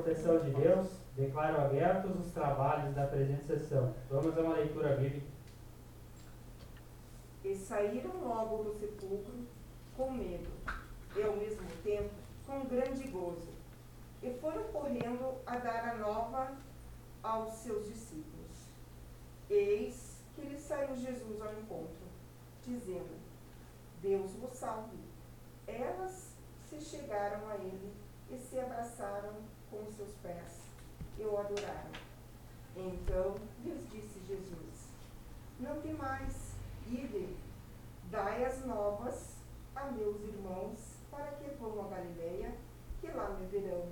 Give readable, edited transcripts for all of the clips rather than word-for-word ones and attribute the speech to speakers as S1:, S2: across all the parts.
S1: proteção de Deus, declaro abertos os trabalhos da presente sessão. Vamos a uma leitura bíblica.
S2: E saíram logo do sepulcro com medo, e ao mesmo tempo com grande gozo, e foram correndo a dar a nova aos seus discípulos. Eis que lhes saiu Jesus ao encontro, dizendo: Deus vos salve. Elas se chegaram a ele e se abraçaram com os seus pés e o adoraram. Então lhes disse Jesus: Não temais, ide, dai as novas a meus irmãos, para que vão a Galileia, que lá me verão.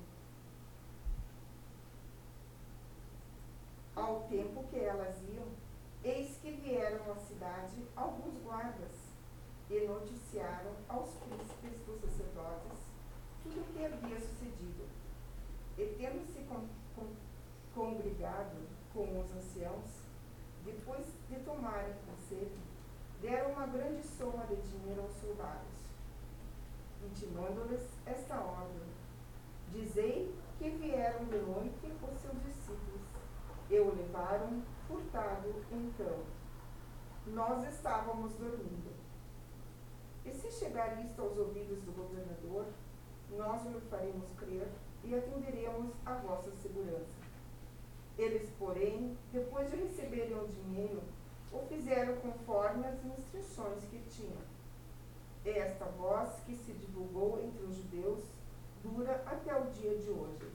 S2: Ao tempo que elas iam, eis que vieram à cidade alguns guardas e noticiaram aos príncipes dos sacerdotes tudo o que havia sucedido. E tendo-se congregado com os anciãos, depois de tomarem conselho, deram uma grande soma de dinheiro aos soldados, intimando-lhes esta ordem: Dizei que vieram de noite os seus discípulos, e o levaram furtado então. Nós estávamos dormindo. E se chegar isto aos ouvidos do governador, nós o faremos crer e atenderemos a vossa segurança. Eles, porém, depois de receberem o dinheiro, o fizeram conforme as instruções que tinham. Esta voz que se divulgou entre os judeus dura até o dia de hoje.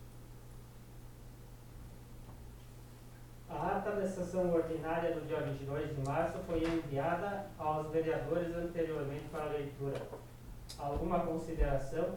S1: A ata da sessão ordinária do dia 22 de março foi enviada aos vereadores anteriormente para leitura. Alguma consideração?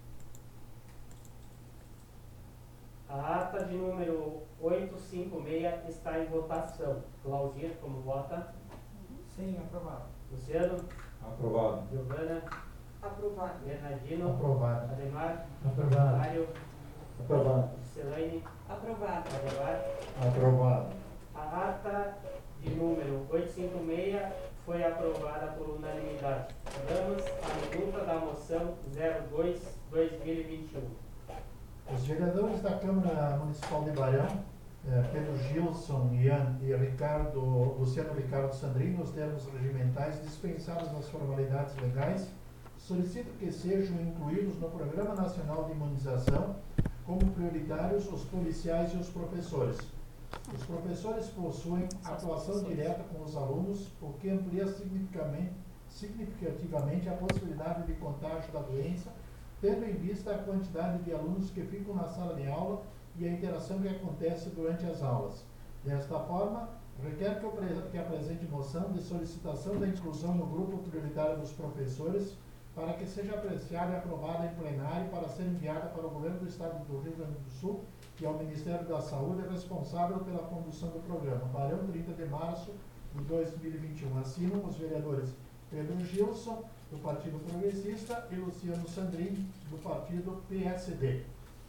S1: A ata de número 856 está em votação. Claudir, como vota?
S3: Sim, aprovado.
S1: Luciano?
S4: Aprovado.
S1: Giovana?
S2: Aprovado.
S1: Bernardino?
S3: Aprovado.
S1: Ademar?
S3: Aprovado.
S1: Mário?
S4: Aprovado.
S1: Celaine?
S2: Aprovado.
S1: Ademar?
S4: Aprovado.
S1: A ata de número 856 foi aprovada por unanimidade. Vamos à minuta da moção 02/2021.
S3: Os vereadores da Câmara Municipal de Barão, Pedro Gilson e Luciano Ricardo Sandrini, nos termos regimentais dispensados nas formalidades legais, solicitam que sejam incluídos no Programa Nacional de Imunização como prioritários os policiais e os professores. Os professores possuem atuação direta com os alunos, o que amplia significativamente a possibilidade de contágio da doença, tendo em vista a quantidade de alunos que ficam na sala de aula e a interação que acontece durante as aulas. Desta forma, requer que a presente moção de solicitação da inclusão no grupo prioritário dos professores para que seja apreciada e aprovada em plenário para ser enviada para o Governo do Estado do Rio Grande do Sul e ao Ministério da Saúde, responsável pela condução do programa. Barão, 30 de março de 2021. Assinam os vereadores Pedro Gilson, do Partido Progressista, e Luciano Sandrini, do Partido PSD.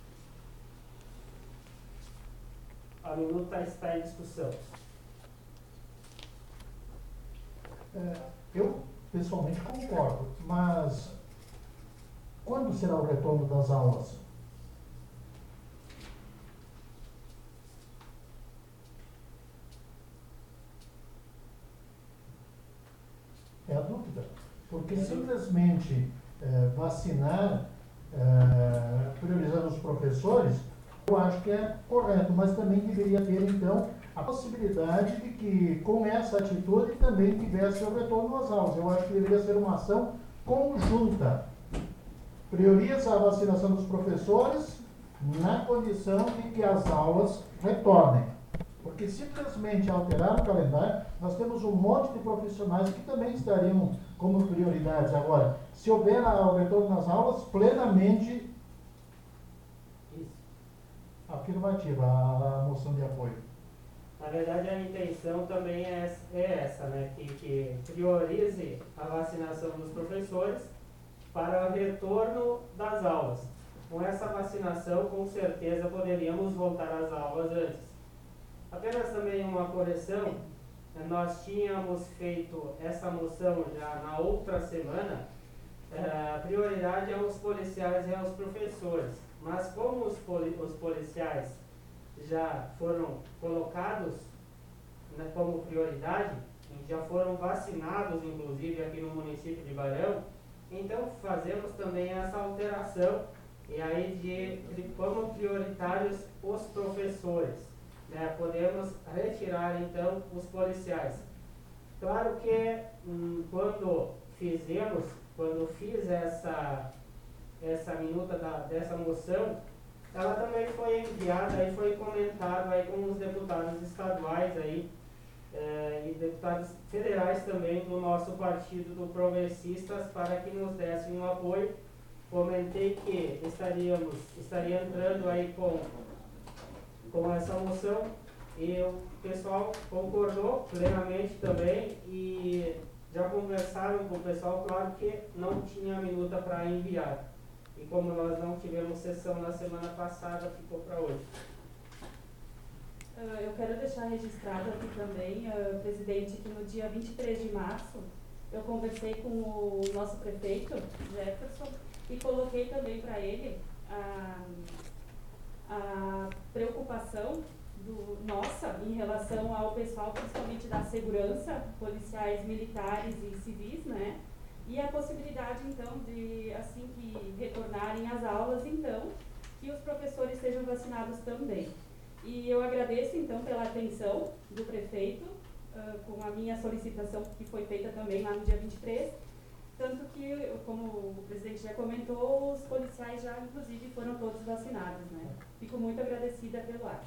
S1: A minuta está em discussão.
S3: Eu, pessoalmente, concordo, mas quando será o retorno das aulas? É a dúvida. Porque simplesmente vacinar, priorizando os professores, eu acho que é correto, mas também deveria ter, então, a possibilidade de que, com essa atitude, também tivesse o retorno às aulas. Eu acho que deveria ser uma ação conjunta. Prioriza a vacinação dos professores na condição de que as aulas retornem. Porque simplesmente alterar o calendário, nós temos um monte de profissionais que também estariam como prioridades. Agora, se houver o retorno nas aulas, plenamente afirmativa a moção de apoio.
S1: Na verdade, a intenção também é essa, né? Que priorize a vacinação dos professores para o retorno das aulas. Com essa vacinação, com certeza, poderíamos voltar às aulas antes. Apenas também uma correção, nós tínhamos feito essa moção já na outra semana, prioridade aos policiais e aos professores. mas como os policiais já foram colocados, né, como prioridade, já foram vacinados, inclusive aqui no município de Barão, então fazemos também essa alteração, e aí de como prioritários os professores, né? Podemos retirar então os policiais. Claro que quando fiz essa minuta dessa moção, ela também foi enviada e foi comentada aí com os deputados estaduais aí, e deputados federais também do nosso partido do Progressistas, para que nos dessem um apoio. Comentei que estaria entrando aí com essa moção, e o pessoal concordou plenamente também, e já conversaram com o pessoal, claro que não tinha minuta para enviar. E como nós não tivemos sessão na semana passada, ficou para hoje.
S5: Eu quero deixar registrado aqui também, presidente, que no dia 23 de março eu conversei com o nosso prefeito, Jefferson, e coloquei também para ele a preocupação nossa em relação ao pessoal, principalmente da segurança, policiais militares e civis, né? E a possibilidade, então, de, assim que retornarem às aulas, então, que os professores sejam vacinados também. E eu agradeço, então, pela atenção do prefeito, com a minha solicitação, que foi feita também lá no dia 23, tanto que, como o presidente já comentou, os policiais já, inclusive, foram todos vacinados, né? Fico muito agradecida pelo ato.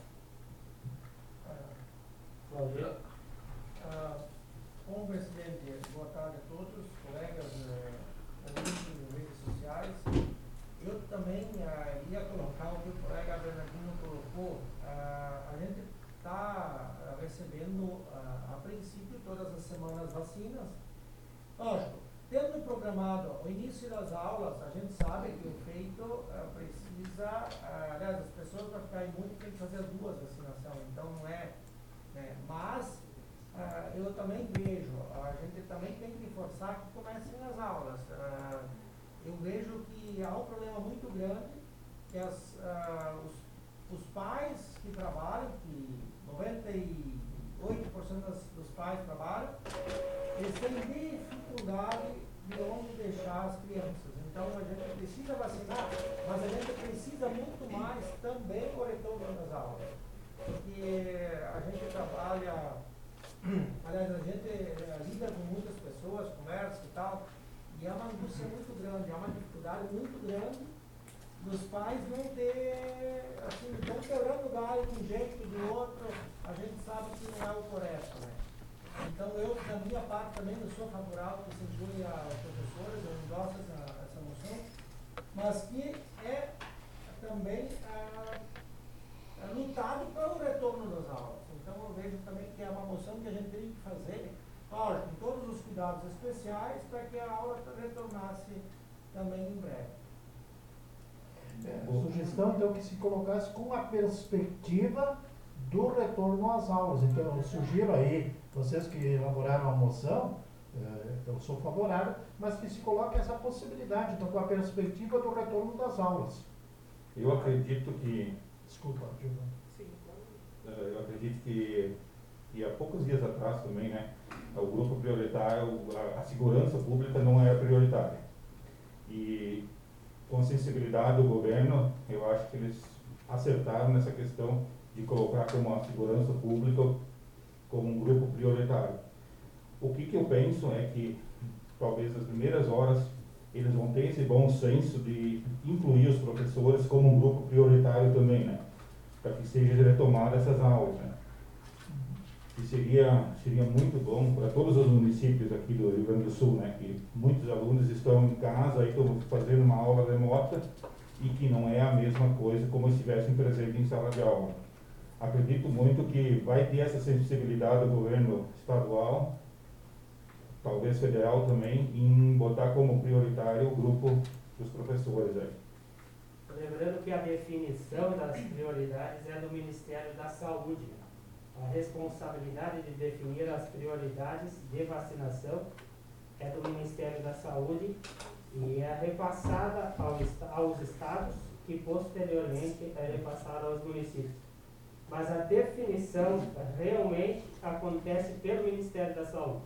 S6: Bom, presidente, boa tarde a todos, colegas, ouvintes das redes sociais. Eu também ia colocar o que o colega Bernardino colocou. A gente está recebendo, a princípio, todas as semanas vacinas. Lógico, tendo programado o início das aulas, a gente sabe que o feito precisa, aliás, as pessoas para ficar imune têm que fazer as duas vacinações, então não é, né, mas eu também vejo, a gente também tem que forçar que comecem as aulas. Eu vejo que há um problema muito grande, que os pais que trabalham, que 98% dos pais trabalham, eles têm dificuldade de onde deixar as crianças. Então a gente precisa vacinar, mas a gente precisa muito mais também o retorno das aulas. Porque a gente trabalha, aliás, a gente lida com muitas pessoas, conversa e tal, e há uma angústia muito grande, há uma dificuldade muito grande dos pais não ter, assim, estão quebrando o galho de um jeito ou do outro, a gente sabe que não é o correto, né? Então eu, da minha parte, também não sou favorável que se inclui aos professores, eu endosso essa moção, mas que é também lutado pelo retorno das aulas. Então eu vejo também que é uma moção que a gente tem que fazer, lógico, com todos os cuidados especiais, para que a aula retornasse também em breve.
S3: A sugestão, então, que se colocasse com a perspectiva do retorno às aulas. Então, eu sugiro aí, vocês que elaboraram a moção, eu sou favorável, mas que se coloque essa possibilidade, então, com a perspectiva do retorno das aulas.
S4: Eu acredito que...
S3: Desculpa, Giovanni.
S2: Sim,
S4: Eu acredito que há poucos dias atrás também, né, o grupo prioritário, a segurança pública não era prioritária. E com a sensibilidade do governo, eu acho que eles acertaram nessa questão de colocar como a segurança pública como um grupo prioritário. O que eu penso é que talvez nas primeiras horas eles vão ter esse bom senso de incluir os professores como um grupo prioritário também, né? Para que seja retomada essas aulas, né? E seria muito bom para todos os municípios aqui do Rio Grande do Sul, né? Que muitos alunos estão em casa e estão fazendo uma aula remota e que não é a mesma coisa como se estivessem presentes em sala de aula. Acredito muito que vai ter essa sensibilidade do governo estadual, talvez federal também, em botar como prioritário o grupo dos professores aí.
S1: Lembrando que a definição das prioridades é do Ministério da Saúde. A responsabilidade de definir as prioridades de vacinação é do Ministério da Saúde e é repassada aos estados que posteriormente é repassada aos municípios. Mas a definição realmente acontece pelo Ministério da Saúde.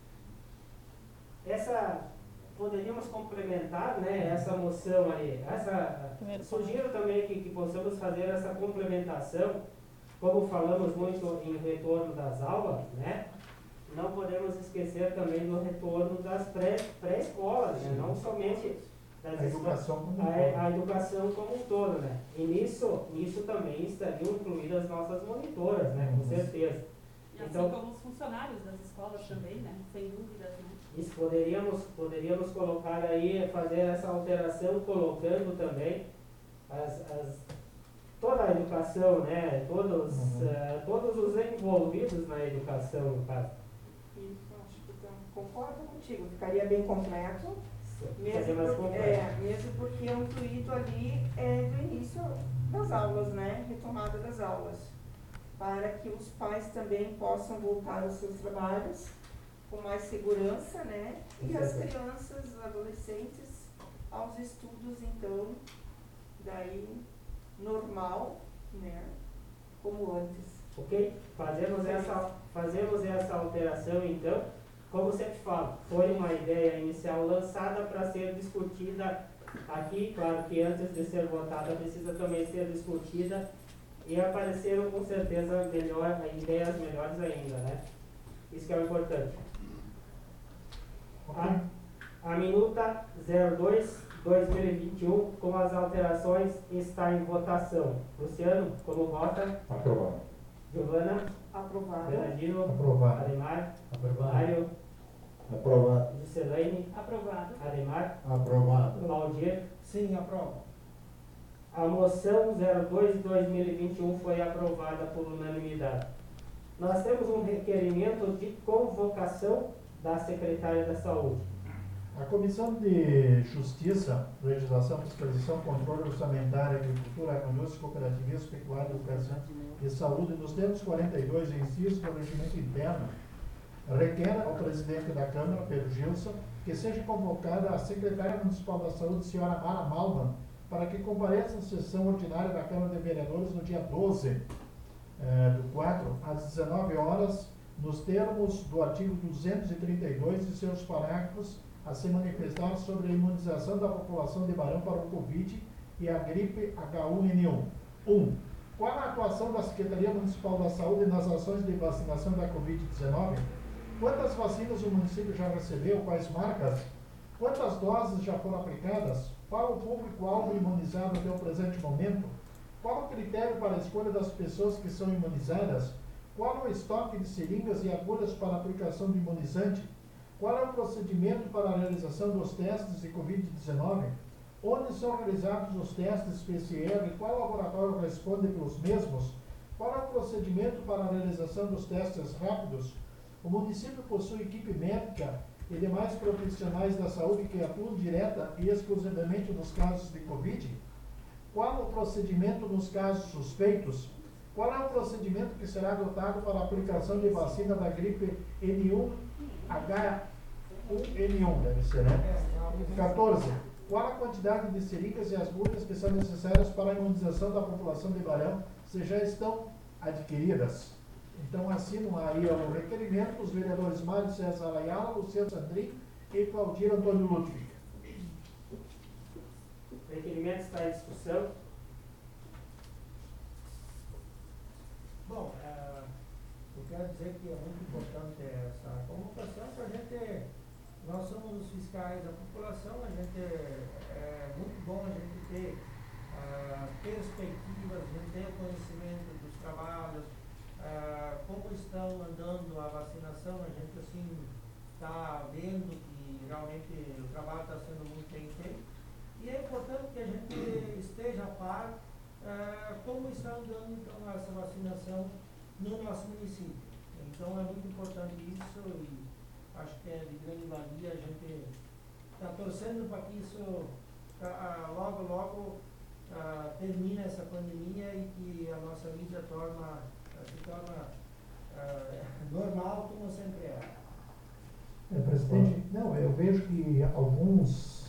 S1: Poderíamos complementar, né, essa moção aí. Sugiro também que possamos fazer essa complementação, como falamos muito em retorno das aulas, né? Não podemos esquecer também do retorno das pré-escolas, né? Não somente
S3: A educação como um todo.
S1: A educação como um todo, né? E nisso também estariam incluídas as nossas monitoras, né? Com certeza.
S5: E assim
S1: Então,
S5: como os funcionários das escolas também, né? Sem dúvidas, né?
S1: isso poderíamos colocar aí, fazer essa alteração, colocando também toda a educação, né? Todos os envolvidos na educação, no caso.
S2: Isso, acho que concordo contigo, ficaria bem completo.
S1: Fazer mais completo.
S2: Mesmo porque o intuito ali é do início das aulas, né? Retomada das aulas. Para que os pais também possam voltar aos seus trabalhos com mais segurança, né? E as crianças, os adolescentes, aos estudos, então, daí, normal, né? Como antes.
S1: Ok? Fazemos essa alteração, então. Como sempre falo, foi uma ideia inicial lançada para ser discutida aqui. Claro que antes de ser votada precisa também ser discutida, e apareceram com certeza ideias melhores ainda, né? Isso que é o importante.
S3: Ok.
S1: A minuta 02/2021, com as alterações, está em votação. Luciano, como vota?
S4: Aprovado.
S1: Giovana?
S2: Aprovado.
S1: Bernardino?
S3: Aprovado.
S1: Ademar?
S3: Aprovado.
S1: Mário?
S3: Aprovado.
S1: Juscelane?
S5: Aprovado.
S1: Ademar?
S3: Aprovado.
S1: Valdir?
S6: Sim, aprovo.
S1: A moção 02/2021 foi aprovada por unanimidade. Nós temos um requerimento de convocação da Secretária da Saúde.
S3: A Comissão de Justiça, Legislação, Fiscalização, Controle Orçamentário, Agricultura, Agronegócio, Cooperativismo, Pecuária, Educação e Saúde, nos termos 42 incisos do regimento interno, requer ao presidente da Câmara, Pedro Gilson, que seja convocada a Secretária Municipal da Saúde, senhora Mara Malman, para que compareça à sessão ordinária da Câmara de Vereadores no dia 12/4, às 19 horas, nos termos do artigo 232 e seus parágrafos, a se manifestar sobre a imunização da população de Barão para o Covid e a gripe H1N1. 1. Qual a atuação da Secretaria Municipal da Saúde nas ações de vacinação da Covid-19? Quantas vacinas o município já recebeu? Quais marcas? Quantas doses já foram aplicadas? Qual o público-alvo imunizado até o presente momento? Qual o critério para a escolha das pessoas que são imunizadas? Qual o estoque de seringas e agulhas para aplicação do imunizante? Qual é o procedimento para a realização dos testes de Covid-19? Onde são realizados os testes PCR? Qual laboratório responde pelos mesmos? Qual é o procedimento para a realização dos testes rápidos? O município possui equipe médica e demais profissionais da saúde que atuam direta e exclusivamente nos casos de Covid? Qual o procedimento nos casos suspeitos? Qual é o procedimento que será adotado para a aplicação de vacina da gripe H1N1, deve ser, né? 14. Qual a quantidade de seringas e agulhas que são necessárias para a imunização da população de Barão, se já estão adquiridas? Então, assinam aí o requerimento os vereadores Mário César Ayala, Luciano Sandrin e Claudir Antônio Ludwig.
S1: O requerimento está em discussão.
S6: Bom, eu quero dizer que é muito importante essa convocação para a gente, nós somos os fiscais da população, é muito bom a gente ter perspectivas, a gente ter o conhecimento dos trabalhos, como estão andando a vacinação, a gente assim está vendo que realmente o trabalho está sendo muito bem feito e é importante que a gente esteja a par como está andando então essa vacinação no nosso município. Então é muito importante isso e acho que é de grande valia, a gente está torcendo para que isso logo termine essa pandemia e que a nossa vida se torna normal como sempre é.
S3: Presidente, não, eu vejo que alguns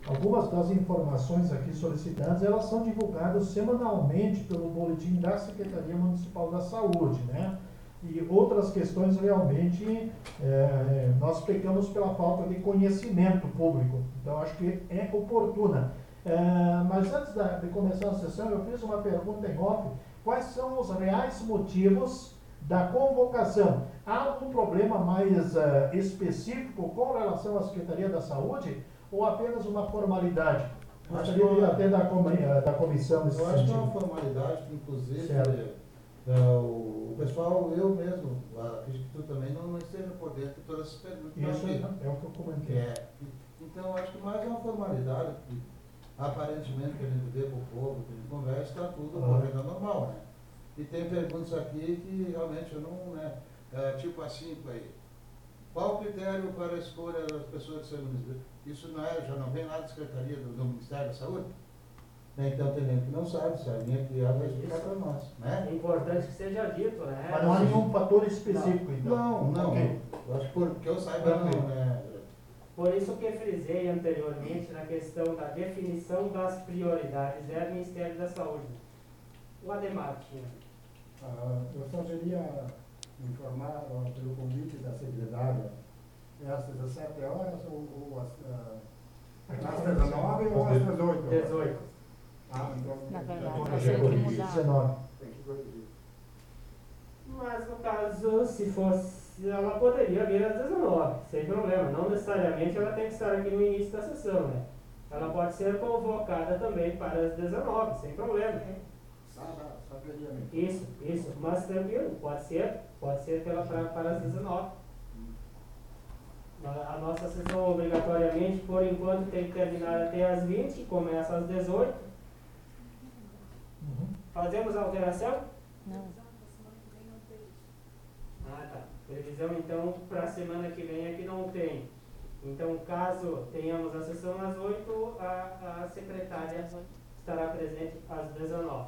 S3: algumas das informações aqui solicitadas, elas são divulgadas semanalmente pelo boletim da Secretaria Municipal da Saúde, né? E outras questões realmente nós pecamos pela falta de conhecimento público. Então acho que é oportuna. Mas antes de começar a sessão, eu fiz uma pergunta em off. Quais são os reais motivos da convocação? Há algum problema mais específico com relação à Secretaria da Saúde ou apenas uma formalidade? Gostaria até da comissão nesse
S7: Eu acho que é
S3: sentido.
S7: uma formalidade que, inclusive,
S3: Certo.
S7: o pessoal, eu mesmo, acredito que tu também não esteja por dentro de todas essas perguntas.
S3: Isso é o que eu comentei.
S7: Então, eu acho que mais é uma formalidade, que aparentemente que a gente vê com o povo, que a gente conversa, está tudo correndo normal, né? E tem perguntas aqui que realmente eu não, né, tipo assim, qual o critério para a escolha das pessoas de ser município? Isso não já não vem lá da Secretaria do Ministério da Saúde? Então tem gente que não sabe, se a minha criada vai explicar para nós, né?
S1: É importante que seja dito, né?
S3: Mas não há nenhum fator específico, então?
S7: Não.
S3: Ok.
S7: Eu acho que porque eu saiba não, né?
S1: Por isso que eu frisei anteriormente na questão da definição das prioridades, é o Ministério da Saúde. O Ademar tinha.
S8: Eu só queria informar pelo convite da secretária, é às 17 horas ou às 19 ou às 18?
S1: 18.
S8: Então,
S9: Na verdade,
S3: Então,
S9: vai ter que mudar.
S3: 19.
S8: tem que corrigir.
S1: Mas no caso, se fosse, ela poderia vir às 19, sem problema. Não necessariamente ela tem que estar aqui no início da sessão, né? Ela pode ser convocada também para as 19, sem problema.
S8: Saberia mesmo.
S1: Isso, mas tranquilo, pode ser para as 19. A nossa sessão obrigatoriamente, por enquanto, tem que terminar até às 20, começa às 18. Fazemos a alteração?
S9: Não.
S1: Ah, tá. Previsão, então, para a semana que vem é que não tem. Então, caso tenhamos a sessão às 8, a secretária estará presente às 19.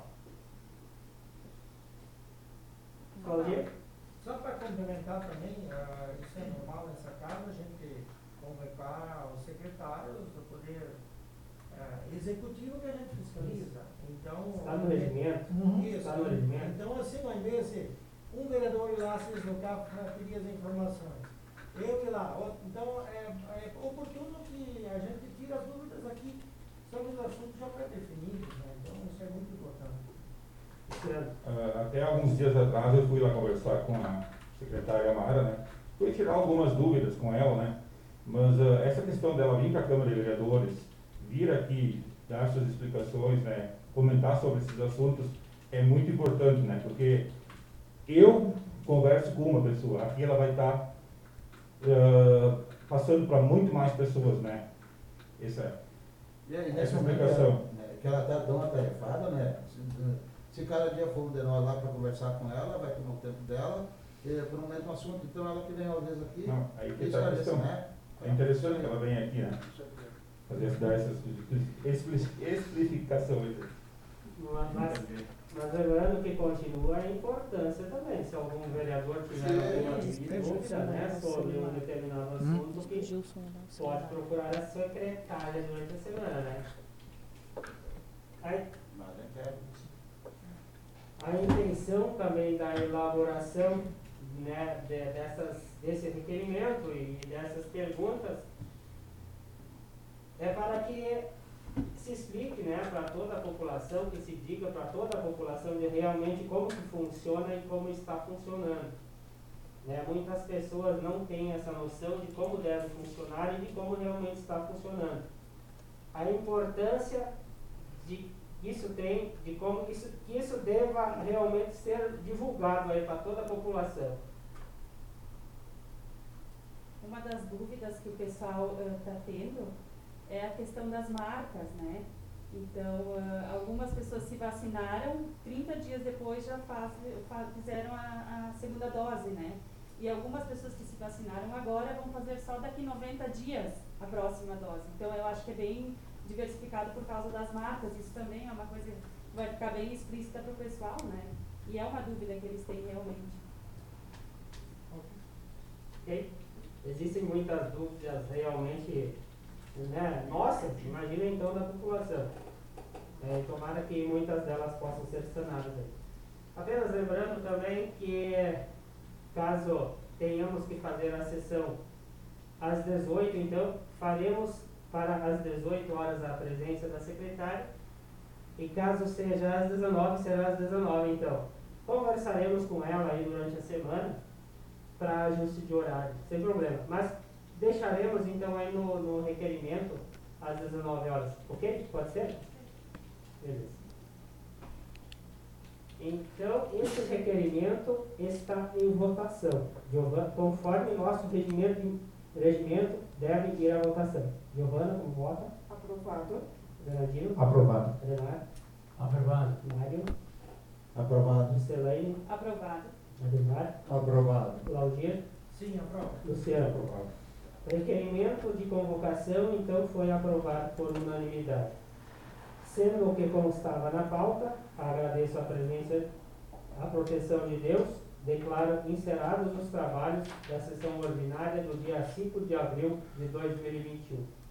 S1: Claudia?
S6: Só para complementar também, isso é normal nessa casa, a gente convocar os secretários do Poder Executivo que a gente fiscaliza. Então,
S1: Está no regimento?
S6: Isso.
S1: Está no regimento?
S6: Então, assim, ao invés de um vereador ir lá se deslocar para pedir as informações, eu ir lá. Então, é oportuno que a gente tire as dúvidas aqui sobre os assuntos já pré-definidos, né? Então, isso é muito importante.
S4: Até alguns dias atrás eu fui lá conversar com a secretária Mara, né? Fui tirar algumas dúvidas com ela, né? Mas essa questão dela vir para a Câmara de Vereadores, vir aqui, dar suas explicações, né? Comentar sobre esses assuntos é muito importante, né? Porque eu converso com uma pessoa, aqui ela vai estar passando para muito mais pessoas, né?
S7: E aí,
S4: Essa
S7: nessa explicação,
S4: explicação.
S7: que ela está tão atarefada, né? Se cada dia for de nós lá para conversar com ela, vai tomar o tempo dela, por um mesmo assunto, então ela que vem às vezes aqui,
S4: Não, aí que está a
S7: esclarece,
S4: questão.
S7: né?
S4: É interessante que ela venha aqui, né? Dar essas explicações.
S1: Mas lembrando que continua a importância também, se algum vereador tiver alguma dúvida, né, sobre um determinado assunto, que pode procurar a secretária durante a semana, né? A intenção também da elaboração, né, desse requerimento e dessas perguntas é para que se explique, né, para toda a população, que se diga para toda a população de realmente como que funciona e como está funcionando. Né? Muitas pessoas não têm essa noção de como deve funcionar e de como realmente está funcionando. A importância de isso tem, de como que isso deva realmente ser divulgado aí para toda a população.
S5: Uma das dúvidas que o pessoal está tendo é a questão das marcas, né? Então, algumas pessoas se vacinaram, 30 dias depois já fizeram a segunda dose, né? E algumas pessoas que se vacinaram agora vão fazer só daqui 90 dias a próxima dose. Então, eu acho que é bem diversificado por causa das marcas. Isso também é uma coisa que vai ficar bem explícita para o pessoal, né? E é uma dúvida que eles têm realmente.
S1: Okay. Existem muitas dúvidas realmente né, nossa, imagina então da população. Tomara que muitas delas possam ser sanadas aí. Apenas lembrando também que, caso tenhamos que fazer a sessão às 18, então, faremos para as 18 horas a presença da secretária, e caso seja às 19, será às 19, então. Conversaremos com ela aí durante a semana, para ajuste de horário, sem problema. Mas deixaremos, então, aí no requerimento, às 19 horas, ok? Pode ser? Beleza. Então, esse requerimento está em votação. Giovana, conforme nosso regimento deve ir à votação. Giovana, como vota?
S2: Aprovado.
S1: Bernardino?
S3: Aprovado.
S1: Renato?
S3: Aprovado.
S1: Mário?
S7: Aprovado.
S1: Lucelaine?
S5: Aprovado.
S1: Ademar?
S7: Aprovado.
S1: Claudir?
S6: Sim, aprova.
S1: Luciano?
S7: Aprovado.
S1: Requerimento de convocação, então, foi aprovado por unanimidade. Sendo o que constava na pauta, agradeço a presença, a proteção de Deus, declaro encerrados os trabalhos da sessão ordinária do dia 5 de abril de 2021.